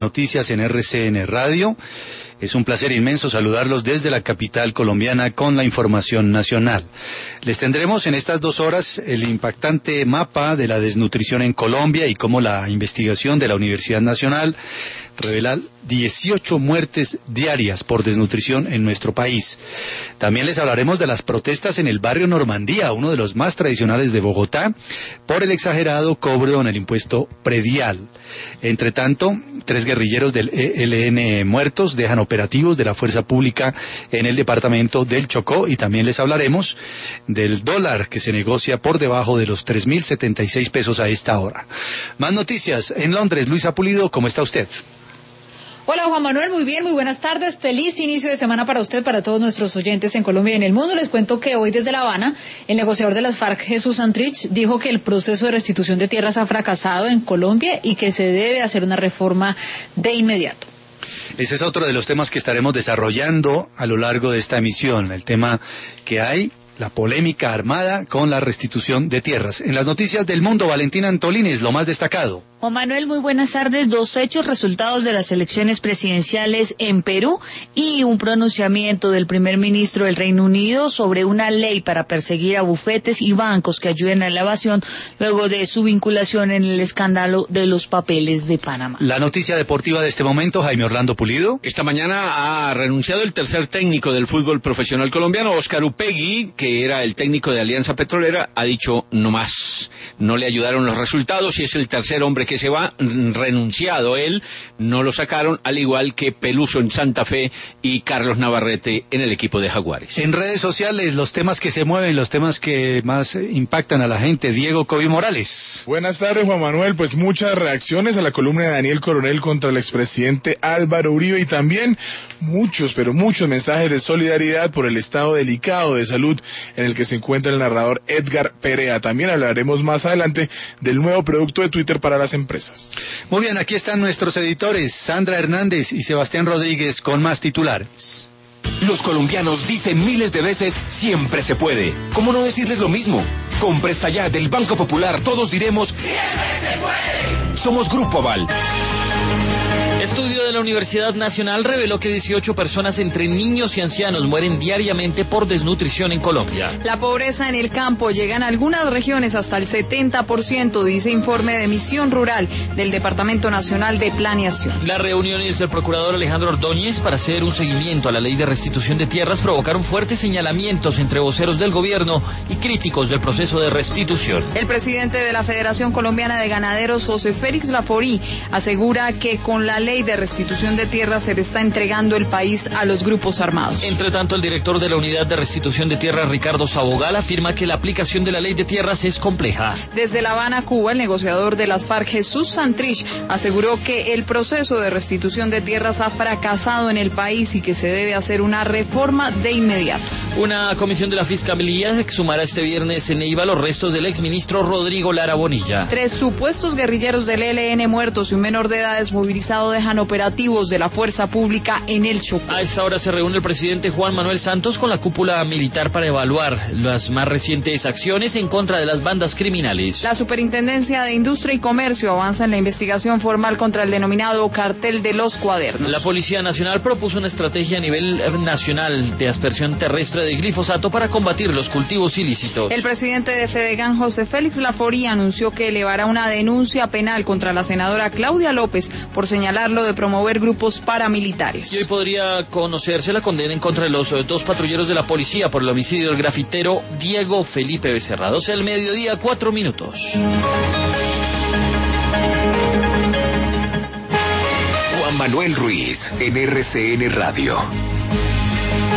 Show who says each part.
Speaker 1: Noticias en RCN Radio. Es un placer inmenso saludarlos desde la capital colombiana con la información nacional. Les tendremos en estas 2 horas el impactante mapa de la desnutrición en Colombia y cómo la investigación de la Universidad Nacional revela 18 muertes diarias por desnutrición en nuestro país. También les hablaremos de las protestas en el barrio Normandía, uno de los más tradicionales de Bogotá, por el exagerado cobro en el impuesto predial. Entre tanto, 3 guerrilleros del ELN muertos dejan operativos de la fuerza pública en el departamento del Chocó, y también les hablaremos del dólar que se negocia por debajo de los 3.076 pesos a esta hora. Más noticias en Londres. Luisa Pulido, ¿cómo está usted?
Speaker 2: Hola Juan Manuel, muy bien, muy buenas tardes, feliz inicio de semana para usted, para todos nuestros oyentes en Colombia y en el mundo. Les cuento que hoy desde La Habana, el negociador de las FARC, Jesús Santrich, dijo que el proceso de restitución de tierras ha fracasado en Colombia y que se debe hacer una reforma de inmediato.
Speaker 1: Ese es otro de los temas que estaremos desarrollando a lo largo de esta emisión, el tema que hay, la polémica armada con la restitución de tierras. En las noticias del mundo, Valentina Antolines, lo más destacado.
Speaker 3: Juan Manuel, muy buenas tardes. 2 hechos resultados de las elecciones presidenciales en Perú y un pronunciamiento del primer ministro del Reino Unido sobre una ley para perseguir a bufetes y bancos que ayuden a la evasión luego de su vinculación en el escándalo de los papeles de Panamá.
Speaker 1: La noticia deportiva de este momento, Jaime Orlando Pulido.
Speaker 4: Esta mañana ha renunciado el tercer técnico del fútbol profesional colombiano, Óscar Upegui, que era el técnico de Alianza Petrolera, ha dicho no más. No le ayudaron los resultados y es el tercer hombre que se va, renunciado él, no lo sacaron, al igual que Peluso en Santa Fe y Carlos Navarrete en el equipo de Jaguares.
Speaker 1: En redes sociales, los temas que se mueven, los temas que más impactan a la gente. Diego Coby Morales.
Speaker 5: Buenas tardes, Juan Manuel. Pues muchas reacciones a la columna de Daniel Coronel contra el expresidente Álvaro Uribe y también muchos mensajes de solidaridad por el estado delicado de salud en el que se encuentra el narrador Edgar Perea. También hablaremos más adelante del nuevo producto de Twitter para las empresas.
Speaker 1: Muy bien, aquí están nuestros editores, Sandra Hernández y Sebastián Rodríguez, con más titulares.
Speaker 6: Los colombianos dicen miles de veces, siempre se puede. ¿Cómo no decirles lo mismo? Con Presta Ya del Banco Popular todos diremos, siempre se puede. Somos Grupo Aval.
Speaker 7: Estudio de la Universidad Nacional reveló que 18 personas entre niños y ancianos mueren diariamente por desnutrición en Colombia.
Speaker 2: La pobreza en el campo llega en algunas regiones hasta el 70%, dice informe de Misión Rural del Departamento Nacional de Planeación.
Speaker 7: Las reuniones del procurador Alejandro Ordóñez para hacer un seguimiento a la ley de restitución de tierras provocaron fuertes señalamientos entre voceros del gobierno y críticos del proceso de restitución.
Speaker 2: El presidente de la Federación Colombiana de Ganaderos, José Félix Laforí, asegura que con la ley de restitución de tierras se le está entregando el país a los grupos armados.
Speaker 7: Entre tanto, el director de la Unidad de Restitución de Tierras, Ricardo Sabogal, afirma que la aplicación de la ley de tierras es compleja.
Speaker 2: Desde La Habana, Cuba, el negociador de las FARC, Jesús Santrich, aseguró que el proceso de restitución de tierras ha fracasado en el país y que se debe hacer una reforma de inmediato.
Speaker 7: Una comisión de la Fiscalía exhumará este viernes en Neiva los restos del exministro Rodrigo Lara Bonilla.
Speaker 2: 3 supuestos guerrilleros del ELN muertos y un menor de edad desmovilizado dejan operativos de la fuerza pública en el Chocó.
Speaker 7: A esta hora se reúne el presidente Juan Manuel Santos con la cúpula militar para evaluar las más recientes acciones en contra de las bandas criminales.
Speaker 2: La Superintendencia de Industria y Comercio avanza en la investigación formal contra el denominado cartel de los cuadernos.
Speaker 7: La Policía Nacional propuso una estrategia a nivel nacional de aspersión terrestre de glifosato para combatir los cultivos ilícitos.
Speaker 2: El presidente de Fedegan, José Félix Laforí, anunció que elevará una denuncia penal contra la senadora Claudia López por señalarlo de promover grupos paramilitares.
Speaker 7: Y hoy podría conocerse la condena en contra de los 2 patrulleros de la policía por el homicidio del grafitero Diego Felipe Becerra. 12 del mediodía, 4 minutos.
Speaker 6: Juan Manuel Ruiz, en RCN Radio.